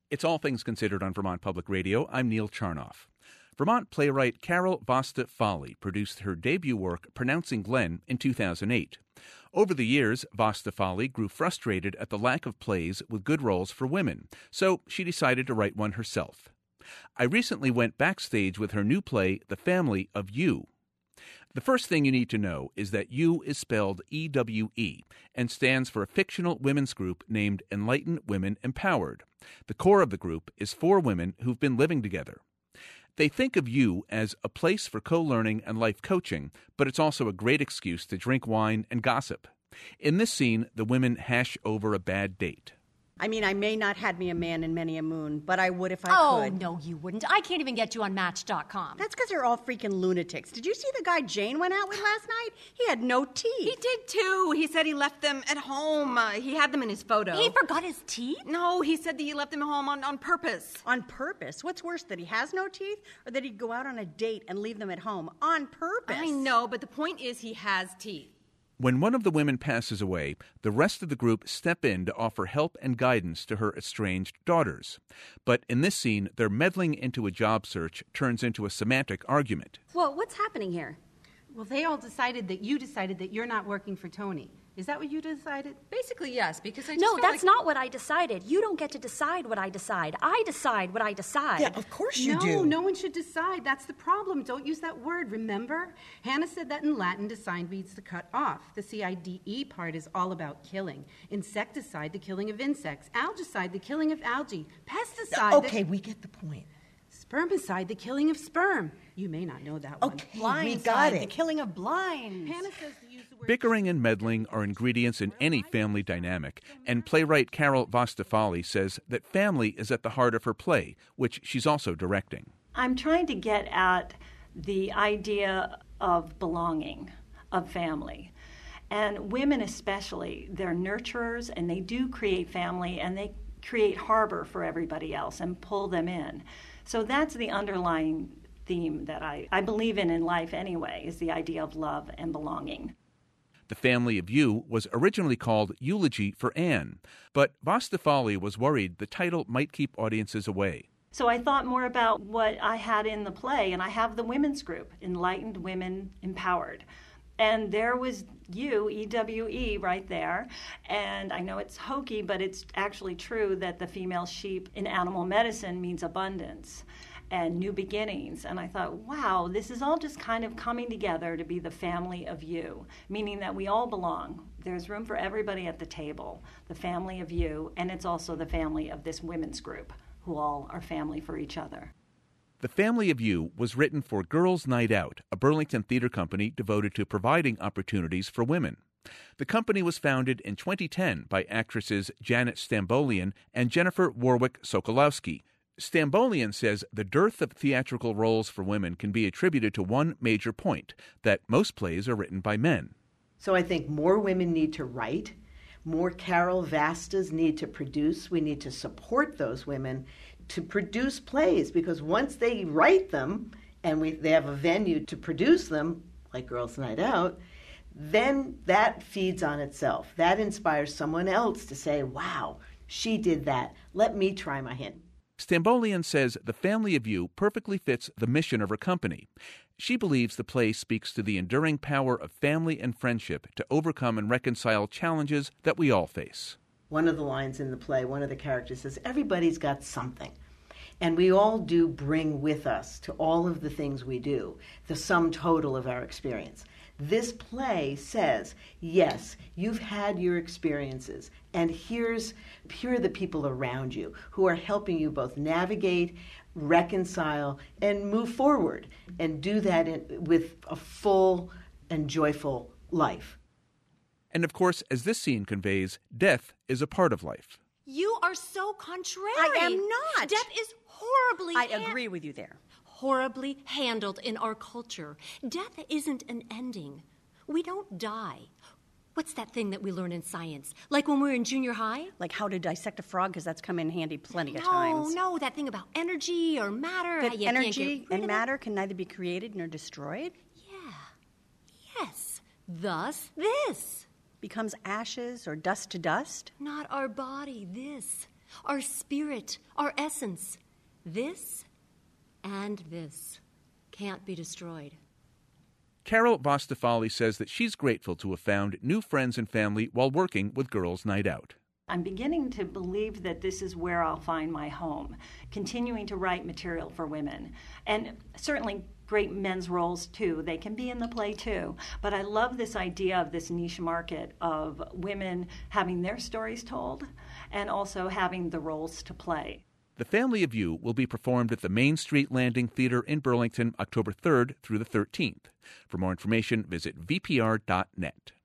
It's All Things Considered on Vermont Public Radio. I'm Neil Charnoff. Vermont playwright Carol Vasta Fali produced her debut work, Pronouncing Glenn, in 2008. Over the years, Vasta Fali grew frustrated at the lack of plays with good roles for women, so she decided to write one herself. I recently went backstage with her new play, The Family of You. The first thing you need to know is that You is spelled E-W-E and stands for a fictional women's group named Enlightened Women Empowered. The core of the group is 4 women who've been living together. They think of You as a place for co-learning and life coaching, but it's also a great excuse to drink wine and gossip. In this scene, the women hash over a bad date. I mean, I may not had me a man in many a moon, but I would if I could. Oh, no, you wouldn't. I can't even get you on Match.com. That's because you're all freaking lunatics. Did you see the guy Jane went out with last night? He had no teeth. He did, too. He said he left them at home. He had them in his photo. He forgot his teeth? No, he said that he left them at home on purpose. On purpose? What's worse, that he has no teeth, or that he'd go out on a date and leave them at home? On purpose. I know, but the point is he has teeth. When one of the women passes away, the rest of the group step in to offer help and guidance to her estranged daughters. But in this scene, their meddling into a job search turns into a semantic argument. Well, what's happening here? Well, they all decided that you're not working for Tony. Is that what you decided? Basically, yes, because I just No, felt that's like... not what I decided. You don't get to decide what I decide. I decide what I decide. Yeah, of course you do. No, no one should decide. That's the problem. Don't use that word, remember? Hannah said that in Latin, decide means to cut off. The CIDE part is all about killing. Insecticide, the killing of insects. Algicide, the killing of algae. Pesticide... Okay, we get the point. Spermicide, the killing of sperm. You may not know that one. Okay, we got it. The killing of blinds. Hannah says to use the word... Bickering and meddling are ingredients in any family dynamic, and playwright Carol Vasta Fali says that family is at the heart of her play, which she's also directing. I'm trying to get at the idea of belonging, of family. And women especially, they're nurturers, and they do create family, and they create harbor for everybody else and pull them in. So that's the underlying theme that I believe in life anyway, is the idea of love and belonging. The Family of You was originally called Eulogy for Anne, but Vasta Fali was worried the title might keep audiences away. So I thought more about what I had in the play, and I have the women's group, Enlightened Women Empowered. And there was you, E-W-E, right there. And I know it's hokey, but it's actually true that the female sheep in animal medicine means abundance and new beginnings. And I thought, wow, this is all just kind of coming together to be the family of you, meaning that we all belong. There's room for everybody at the table, the family of you, and it's also the family of this women's group, who all are family for each other. The Family of You was written for Girls' Night Out, a Burlington theater company devoted to providing opportunities for women. The company was founded in 2010 by actresses Janet Stambolian and Jennifer Warwick Sokolowski. Stambolian says the dearth of theatrical roles for women can be attributed to one major point, that most plays are written by men. So I think more women need to write, more Carol Vastas need to produce. We need to support those women to produce plays, because once they write them and they have a venue to produce them, like Girls' Night Out, then that feeds on itself. That inspires someone else to say, wow, she did that. Let me try my hand. Stambolian says The Family of You perfectly fits the mission of her company. She believes the play speaks to the enduring power of family and friendship to overcome and reconcile challenges that we all face. One of the lines in the play, one of the characters says, everybody's got something. And we all do bring with us to all of the things we do the sum total of our experience. This play says, yes, you've had your experiences, and here are the people around you who are helping you both navigate, reconcile, and move forward, and do that with a full and joyful life. And of course, as this scene conveys, death is a part of life. You are so contrary. I am not. Death is horribly... I agree with you there. Horribly handled in our culture. Death isn't an ending. We don't die. What's that thing that we learn in science? Like when we were in junior high? Like how to dissect a frog, because that's come in handy plenty of times. No, that thing about energy or matter. That energy and matter can neither be created nor destroyed? Yeah. Yes. Thus, this. Becomes ashes or dust to dust? Not our body, this. our spirit, our essence. This and this can't be destroyed. Carol Vostafali says that she's grateful to have found new friends and family while working with Girls Night Out. I'm beginning to believe that this is where I'll find my home, continuing to write material for women. And certainly great men's roles, too. They can be in the play, too. But I love this idea of this niche market of women having their stories told and also having the roles to play. The Family of You will be performed at the Main Street Landing Theater in Burlington October 3rd through the 13th. For more information, visit vpr.net.